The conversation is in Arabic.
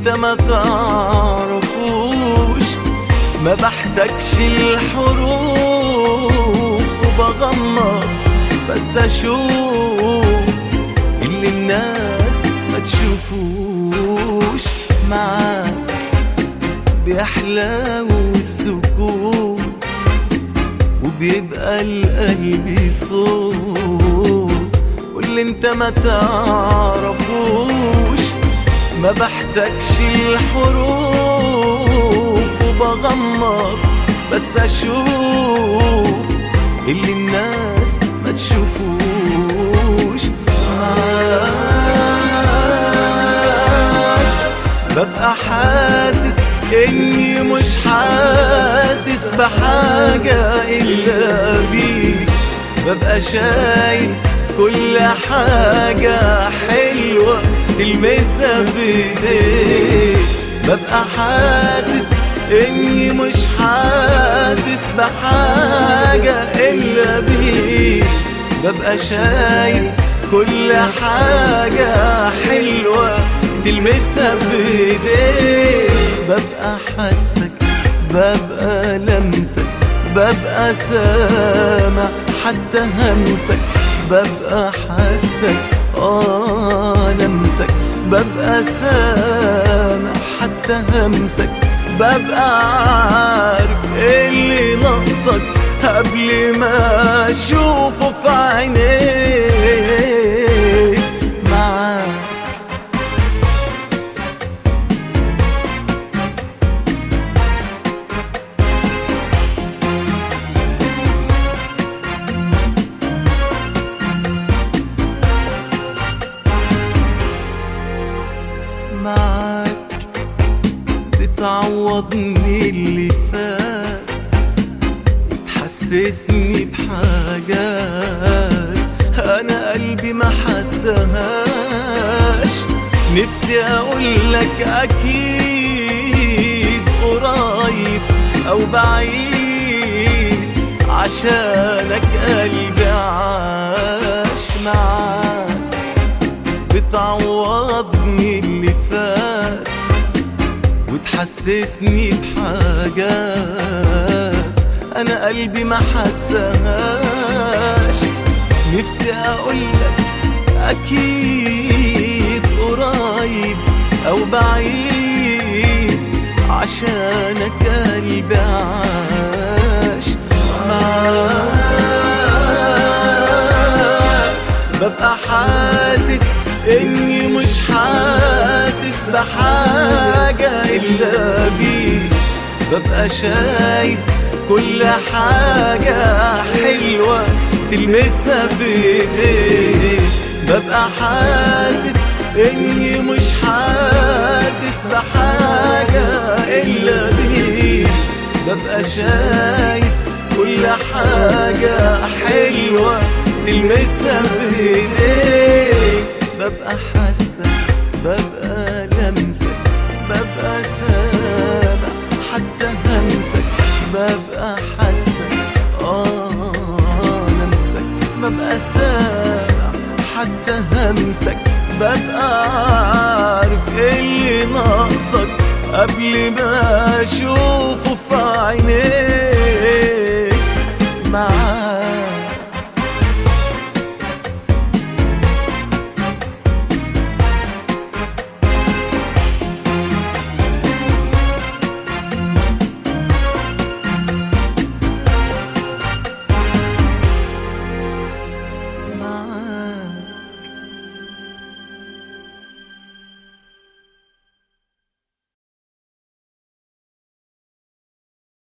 انت ما تعرفوش. ما بحتاجش الحروف وبغمض بس اشوف اللي الناس ما تشوفوش. معاك بيحلى السكوت وبيبقى القلب صوت، واللي انت ما تعرفوش. ما بحتاجش الحروف وبغمض بس اشوف اللي الناس ما تشوفوش. ببقى حاسس اني مش حاسس بحاجة الا بيك. ببقى شايف كل حاجة حلوة تلمسها بايديك. ببقى حاسس اني مش حاسس بحاجة الا بيك. ببقى شايف كل حاجة حلوة تلمسها بايديك. ببقى حاسك، ببقى لمسك، ببقى سامع حتى همسك. ببقى حاسك لمسك، ببقى سامع حتى همسك. ببقى عارف اللي ناقصك قبل ما اشوفه في عينيك. معاك معاك بتعوضني اللي فات وتحسسني بحاجات انا قلبي ما حسهاش. نفسي اقولك اكيد قريب او بعيد عشانك قلبي عاش. معاك بتعوضني اللي فات وتحسسني بحاجات انا قلبي ما حسهاش. نفسي اقولك اكيد قريب او بعيد عشانك قلبي عاش. معاك ببقى حاسس اني مش حاسس بحاجة الا بيك. ببقى شايف كل حاجة حلوة تلمسها بايديك. ببقى حاسس اني مش حاسس بحاجة الا بيك. ببقى شايف كل حاجة حلوة تلمسها بايديك. ببقى حاسك، ببقى لمسك، ببقى سامع حتى همسك. ببقى حاسك لمسك، ببقى سامع حتى همسك. ببقى عارف اللي ناقصك قبل ما اشوفه في عينيك.